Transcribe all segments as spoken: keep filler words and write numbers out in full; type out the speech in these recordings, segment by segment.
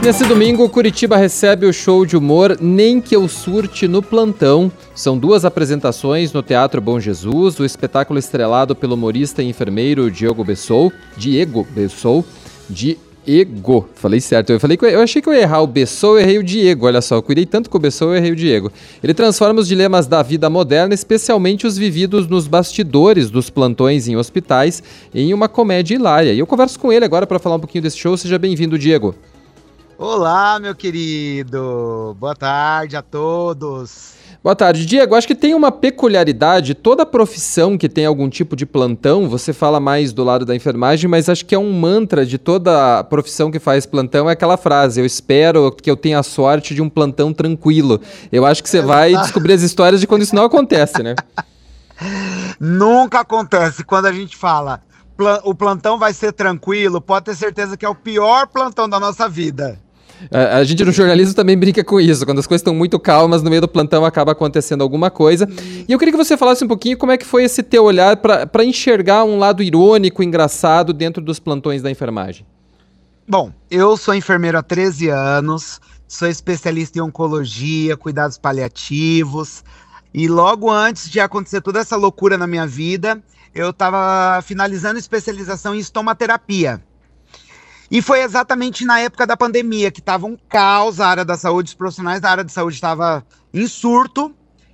Nesse domingo, Curitiba recebe o show de humor Nem Que Eu Surte no Plantão. São duas apresentações no Teatro Bom Jesus, o espetáculo estrelado pelo humorista e enfermeiro Diego Bessou, Diego Bessou, Diego, falei certo, eu, falei que eu, eu achei que eu ia errar o Bessou, eu errei o Diego, olha só, eu cuidei tanto com o Bessou, eu errei o Diego. Ele transforma os dilemas da vida moderna, especialmente os vividos nos bastidores dos plantões em hospitais, em uma comédia hilária. E eu converso com ele agora para falar um pouquinho desse show. Seja bem-vindo, Diego. Olá, meu querido. Boa tarde a todos. Boa tarde, Diego. Acho que tem uma peculiaridade, toda profissão que tem algum tipo de plantão, você fala mais do lado da enfermagem, mas acho que é um mantra de toda profissão que faz plantão, é aquela frase: eu espero que eu tenha a sorte de um plantão tranquilo. Eu acho que você vai descobrir as histórias de quando isso não acontece, né? Nunca acontece. Quando a gente fala o plantão vai ser tranquilo, pode ter certeza que é o pior plantão da nossa vida. A gente no jornalismo também brinca com isso, quando as coisas estão muito calmas, no meio do plantão acaba acontecendo alguma coisa. E eu queria que você falasse um pouquinho como é que foi esse teu olhar para enxergar um lado irônico, engraçado dentro dos plantões da enfermagem. Bom, eu sou enfermeiro há treze anos, sou especialista em oncologia, cuidados paliativos, e logo antes de acontecer toda essa loucura na minha vida, eu estava finalizando especialização em estomaterapia. E foi exatamente na época da pandemia, que estava um caos a área da saúde, os profissionais da área de saúde estavam em surto.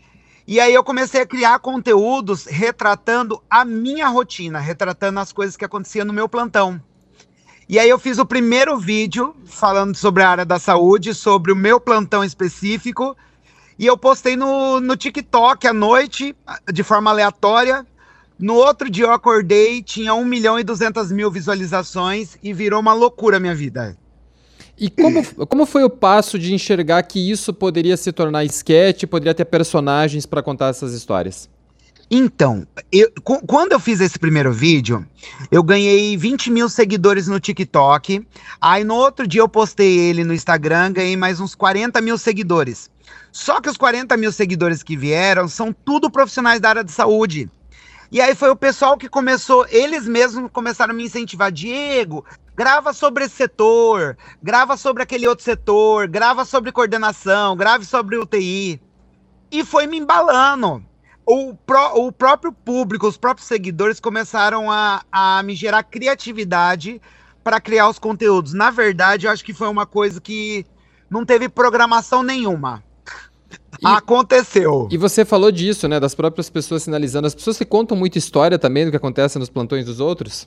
E aí eu comecei a criar conteúdos retratando a minha rotina, retratando as coisas que aconteciam no meu plantão. E aí eu fiz o primeiro vídeo falando sobre a área da saúde, sobre o meu plantão específico, e eu postei no, no TikTok à noite, de forma aleatória. No outro dia eu acordei, tinha um milhão e duzentas mil visualizações e virou uma loucura a minha vida. E como, como foi o passo de enxergar que isso poderia se tornar esquete, poderia ter personagens para contar essas histórias? Então, eu, quando eu fiz esse primeiro vídeo, eu ganhei vinte mil seguidores no TikTok. Aí no outro dia eu postei ele no Instagram, ganhei mais uns quarenta mil seguidores. Só que os quarenta mil seguidores que vieram são tudo profissionais da área de saúde. E aí foi o pessoal que começou, eles mesmos começaram a me incentivar. Diego, grava sobre esse setor, grava sobre aquele outro setor, grava sobre coordenação, grave sobre U T I. E foi me embalando. O, pró, o próprio público, os próprios seguidores começaram a, a me gerar criatividade para criar os conteúdos. Na verdade, eu acho que foi uma coisa que não teve programação nenhuma. E, Aconteceu. E você falou disso, né? Das próprias pessoas sinalizando. As pessoas que contam muita história também do que acontece nos plantões dos outros?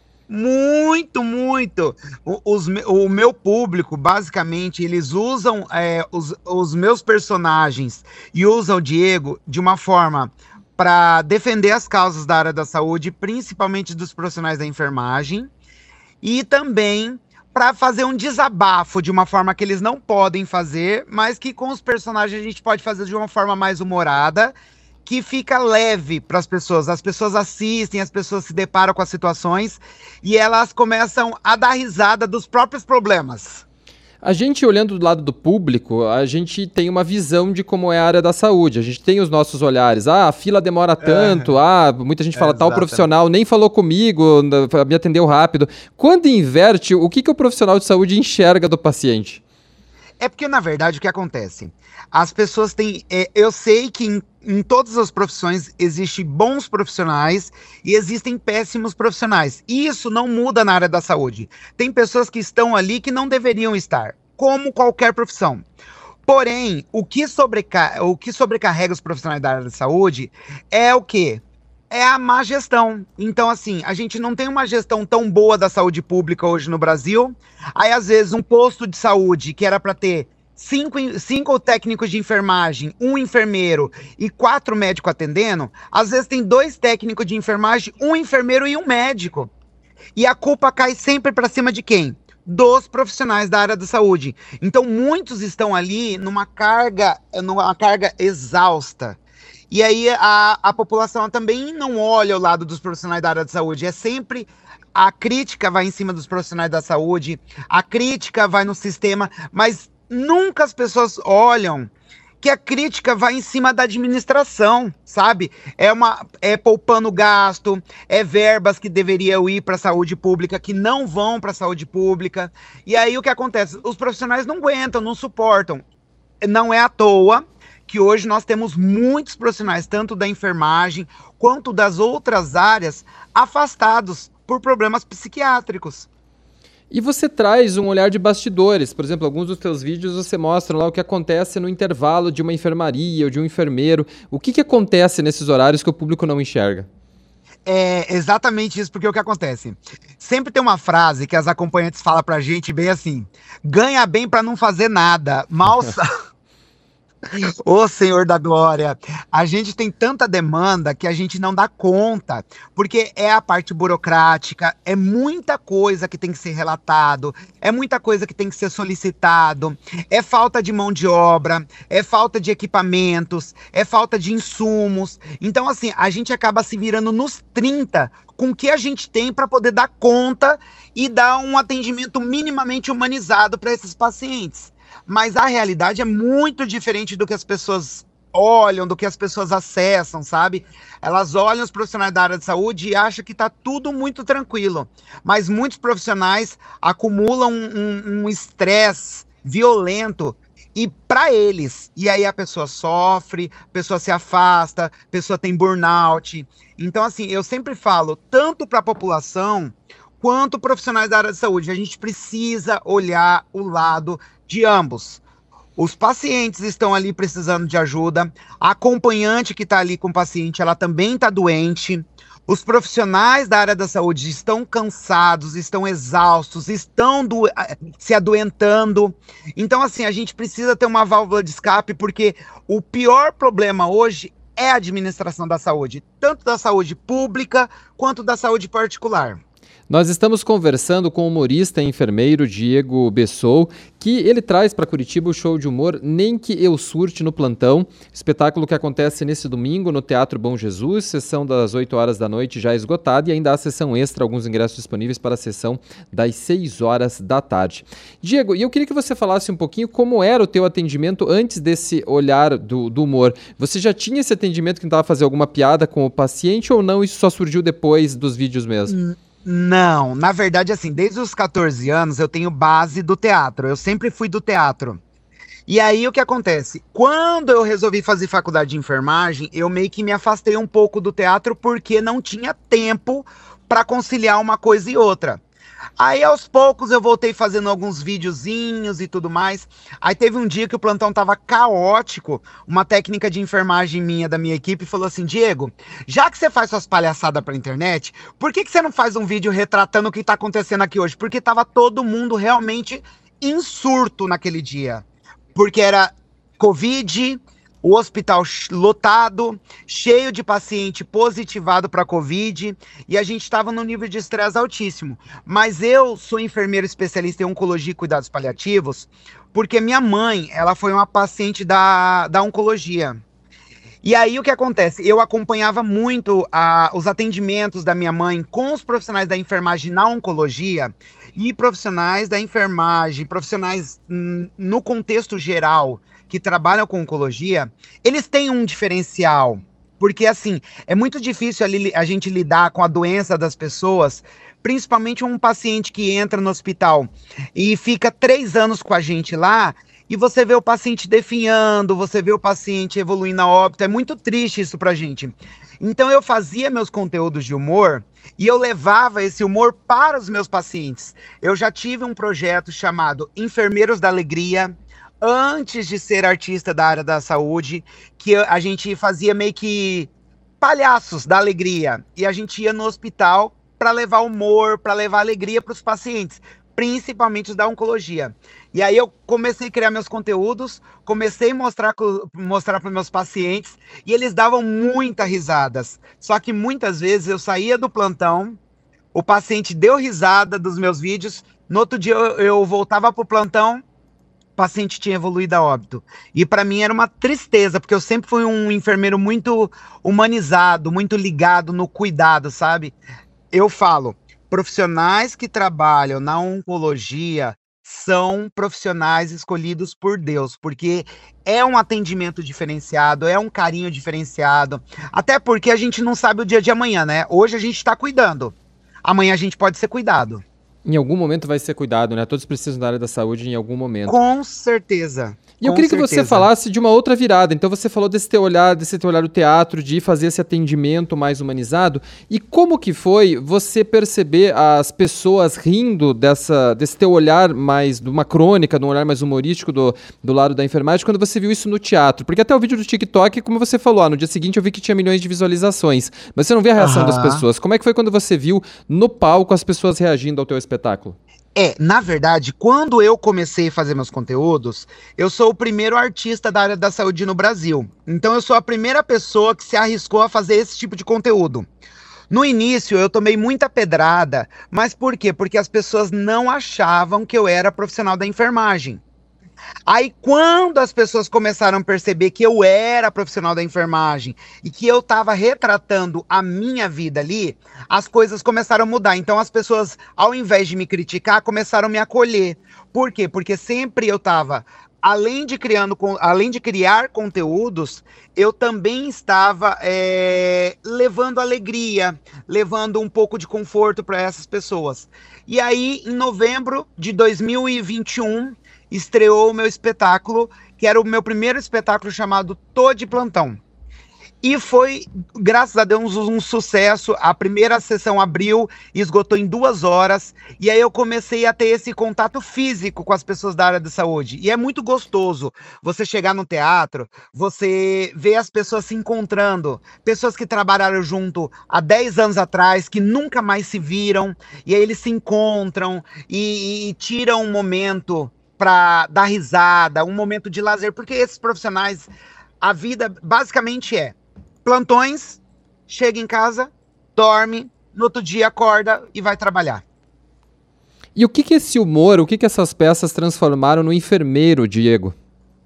Muito, muito. O, os, o meu público, basicamente, eles usam é, os, os meus personagens e usam o Diego de uma forma para defender as causas da área da saúde, principalmente dos profissionais da enfermagem, e também para fazer um desabafo de uma forma que eles não podem fazer, mas que com os personagens a gente pode fazer de uma forma mais humorada, que fica leve para as pessoas. As pessoas assistem, as pessoas se deparam com as situações e elas começam a dar risada dos próprios problemas. A gente, olhando do lado do público, a gente tem uma visão de como é a área da saúde. A gente tem os nossos olhares. Ah, a fila demora tanto. É. Ah, muita gente fala, é, tal profissional nem falou comigo, me atendeu rápido. Quando inverte, o que, que o profissional de saúde enxerga do paciente? É porque, na verdade, o que acontece? As pessoas têm... É, eu sei que em, em todas as profissões existem bons profissionais e existem péssimos profissionais. E isso não muda na área da saúde. Tem pessoas que estão ali que não deveriam estar, como qualquer profissão. Porém, o que, sobreca... o que sobrecarrega os profissionais da área da saúde é o quê? É a má gestão. Então, assim, a gente não tem uma gestão tão boa da saúde pública hoje no Brasil. Aí, às vezes, um posto de saúde que era para ter cinco, cinco técnicos de enfermagem, um enfermeiro e quatro médicos atendendo, às vezes tem dois técnicos de enfermagem, um enfermeiro e um médico. E a culpa cai sempre para cima de quem? Dos profissionais da área da saúde. Então, muitos estão ali numa carga, numa carga exausta. E aí a, a população também não olha o lado dos profissionais da área de saúde. É sempre a crítica vai em cima dos profissionais da saúde, a crítica vai no sistema, mas nunca as pessoas olham que a crítica vai em cima da administração, sabe? É uma é poupando gasto, é verbas que deveriam ir para a saúde pública que não vão para a saúde pública. E aí o que acontece? Os profissionais não aguentam, não suportam. Não é à toa que hoje nós temos muitos profissionais, tanto da enfermagem quanto das outras áreas, afastados por problemas psiquiátricos. E você traz um olhar de bastidores. Por exemplo, alguns dos teus vídeos você mostra lá o que acontece no intervalo de uma enfermaria ou de um enfermeiro. O que, que acontece nesses horários que o público não enxerga? É exatamente isso, porque o que acontece? Sempre tem uma frase que as acompanhantes falam pra gente bem assim: ganha bem pra não fazer nada, mal sa- Ô Senhor da Glória, a gente tem tanta demanda que a gente não dá conta, porque é a parte burocrática, é muita coisa que tem que ser relatado, é muita coisa que tem que ser solicitado, é falta de mão de obra, é falta de equipamentos, é falta de insumos. Então, assim, a gente acaba se virando nos trinta com o que a gente tem para poder dar conta e dar um atendimento minimamente humanizado para esses pacientes. Mas a realidade é muito diferente do que as pessoas olham, do que as pessoas acessam, sabe? Elas olham os profissionais da área de saúde e acham que tá tudo muito tranquilo. Mas muitos profissionais acumulam um estresse violento e para eles. E aí a pessoa sofre, a pessoa se afasta, a pessoa tem burnout. Então, assim, eu sempre falo, tanto para a população quanto profissionais da área de saúde, a gente precisa olhar o lado de ambos. Os pacientes estão ali precisando de ajuda, a acompanhante que está ali com o paciente, ela também está doente, os profissionais da área da saúde estão cansados, estão exaustos, estão do... se adoentando. Então, assim, a gente precisa ter uma válvula de escape, porque o pior problema hoje é a administração da saúde, tanto da saúde pública quanto da saúde particular. Nós estamos conversando com o humorista e enfermeiro Diego Bessou, que ele traz para Curitiba o show de humor Nem Que Eu Surte no Plantão, espetáculo que acontece nesse domingo no Teatro Bom Jesus, sessão das oito horas da noite já esgotada, e ainda há sessão extra, alguns ingressos disponíveis para a sessão das seis horas da tarde. Diego, e eu queria que você falasse um pouquinho como era o teu atendimento antes desse olhar do, do humor. Você já tinha esse atendimento que tentava fazer alguma piada com o paciente ou não? Isso só surgiu depois dos vídeos mesmo? Hum. Não, na verdade, assim, desde os catorze anos eu tenho base do teatro, eu sempre fui do teatro. E aí o que acontece? Quando eu resolvi fazer faculdade de enfermagem, eu meio que me afastei um pouco do teatro porque não tinha tempo para conciliar uma coisa e outra. Aí aos poucos eu voltei fazendo alguns videozinhos e tudo mais. Aí teve um dia que o plantão tava caótico, uma técnica de enfermagem minha, da minha equipe, falou assim: Diego, já que você faz suas palhaçadas pra internet, por que que você não faz um vídeo retratando o que tá acontecendo aqui hoje? Porque tava todo mundo realmente em surto naquele dia. Porque era Covid, o hospital lotado, cheio de paciente positivado para Covid, e a gente estava num nível de estresse altíssimo. Mas eu sou enfermeiro especialista em oncologia e cuidados paliativos, porque minha mãe, ela foi uma paciente da, da oncologia. E aí o que acontece? Eu acompanhava muito a, os atendimentos da minha mãe com os profissionais da enfermagem na oncologia, e profissionais da enfermagem, profissionais hum, no contexto geral, que trabalham com oncologia, eles têm um diferencial, porque assim, é muito difícil ali a gente lidar com a doença das pessoas, principalmente um paciente que entra no hospital e fica três anos com a gente lá, e você vê o paciente definhando, você vê o paciente evoluindo a óbito, é muito triste isso pra gente. Então eu fazia meus conteúdos de humor e eu levava esse humor para os meus pacientes. Eu já tive um projeto chamado Enfermeiros da Alegria, antes de ser artista da área da saúde, que a gente fazia meio que palhaços da alegria. E a gente ia no hospital para levar humor, para levar alegria para os pacientes, principalmente os da oncologia. E aí eu comecei a criar meus conteúdos, comecei a mostrar, mostrar para meus pacientes, e eles davam muitas risadas. Só que muitas vezes eu saía do plantão, o paciente deu risada dos meus vídeos, no outro dia eu, eu voltava para o plantão, o paciente tinha evoluído a óbito. E para mim era uma tristeza, porque eu sempre fui um enfermeiro muito humanizado, muito ligado no cuidado, sabe? Eu falo, profissionais que trabalham na oncologia são profissionais escolhidos por Deus, porque é um atendimento diferenciado, é um carinho diferenciado, até porque a gente não sabe o dia de amanhã, né? Hoje a gente está cuidando, amanhã a gente pode ser cuidado. Em algum momento vai ser cuidado, né? Todos precisam da área da saúde em algum momento. Com certeza. E eu com queria que certeza. você falasse de uma outra virada. Então você falou desse teu olhar, desse teu olhar do teatro, de fazer esse atendimento mais humanizado. E como que foi você perceber as pessoas rindo dessa, desse teu olhar mais, de uma crônica, de um olhar mais humorístico do, do lado da enfermagem, quando você viu isso no teatro? Porque até o vídeo do TikTok, como você falou, ah, no dia seguinte eu vi que tinha milhões de visualizações, mas você não vê a reação Aham. das pessoas. Como é que foi quando você viu no palco as pessoas reagindo ao teu espetáculo? É, na verdade, quando eu comecei a fazer meus conteúdos, eu sou o primeiro artista da área da saúde no Brasil. Então eu sou a primeira pessoa que se arriscou a fazer esse tipo de conteúdo. No início eu tomei muita pedrada, mas por quê? Porque as pessoas não achavam que eu era profissional da enfermagem. Aí quando as pessoas começaram a perceber que eu era profissional da enfermagem e que eu estava retratando a minha vida ali, as coisas começaram a mudar. Então as pessoas, ao invés de me criticar, começaram a me acolher. Por quê? Porque sempre eu estava, além de, criando, além de criar conteúdos, eu também estava é, levando alegria, levando um pouco de conforto para essas pessoas. E aí, em novembro de dois mil e vinte e um, estreou o meu espetáculo, que era o meu primeiro espetáculo chamado Tô de Plantão. E foi, graças a Deus, um, um sucesso. A primeira sessão abriu e esgotou em duas horas. E aí eu comecei a ter esse contato físico com as pessoas da área da saúde. E é muito gostoso você chegar no teatro, você ver as pessoas se encontrando. Pessoas que trabalharam junto há dez anos atrás, que nunca mais se viram. E aí eles se encontram e, e tiram um momento para dar risada, um momento de lazer, porque esses profissionais, a vida basicamente é plantões, chega em casa, dorme, no outro dia acorda e vai trabalhar. E o que que esse humor, o que que essas peças transformaram no enfermeiro, Diego?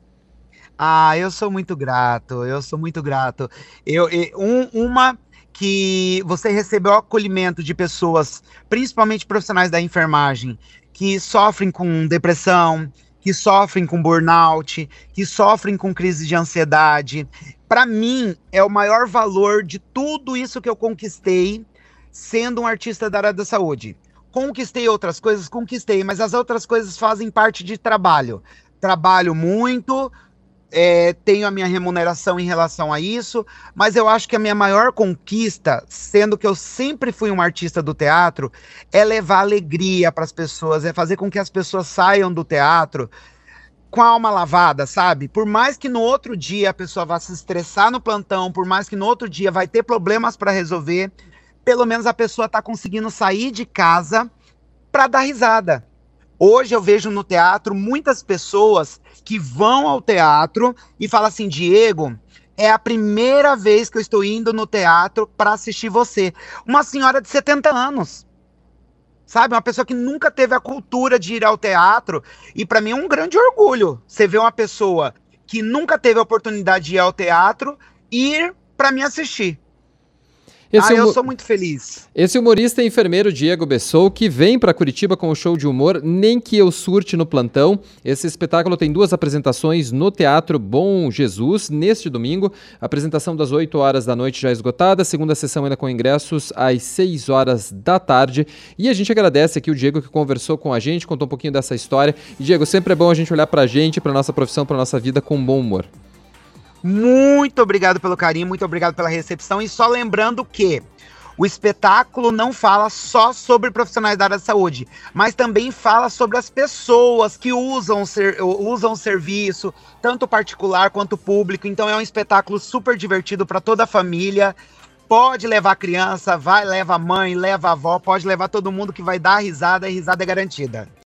Ah, eu sou muito grato, eu sou muito grato. Eu, eu, um, uma que você recebeu o acolhimento de pessoas, principalmente profissionais da enfermagem, que sofrem com depressão, que sofrem com burnout, que sofrem com crise de ansiedade. Para mim, é o maior valor de tudo isso que eu conquistei sendo um artista da área da saúde. Conquistei outras coisas, conquistei, mas as outras coisas fazem parte de trabalho. Trabalho muito, é, tenho a minha remuneração em relação a isso, mas eu acho que a minha maior conquista, sendo que eu sempre fui um artista do teatro, é levar alegria para as pessoas, é fazer com que as pessoas saiam do teatro com a alma lavada, sabe? Por mais que no outro dia a pessoa vá se estressar no plantão, por mais que no outro dia vai ter problemas para resolver, pelo menos a pessoa está conseguindo sair de casa para dar risada. Hoje eu vejo no teatro muitas pessoas que vão ao teatro e falam assim: Diego, é a primeira vez que eu estou indo no teatro para assistir você. Uma senhora de setenta anos, sabe? Uma pessoa que nunca teve a cultura de ir ao teatro. E para mim é um grande orgulho você ver uma pessoa que nunca teve a oportunidade de ir ao teatro ir para me assistir. Esse ah, humo... eu sou muito feliz. Esse humorista e enfermeiro Diego Bessou, que vem para Curitiba com o show de humor Nem Que Eu Surte no Plantão. Esse espetáculo tem duas apresentações no Teatro Bom Jesus, neste domingo. A apresentação das oito horas da noite já esgotada, a segunda sessão ainda com ingressos às seis horas da tarde. E a gente agradece aqui o Diego que conversou com a gente, contou um pouquinho dessa história. E, Diego, sempre é bom a gente olhar para a gente, para nossa profissão, para nossa vida com bom humor. Muito obrigado pelo carinho, muito obrigado pela recepção. E só lembrando que o espetáculo não fala só sobre profissionais da área da saúde, mas também fala sobre as pessoas que usam, ser, usam o serviço, tanto particular quanto público. Então é um espetáculo super divertido para toda a família. Pode levar a criança, vai, leva a mãe, leva a avó, pode levar todo mundo que vai dar risada e risada é garantida.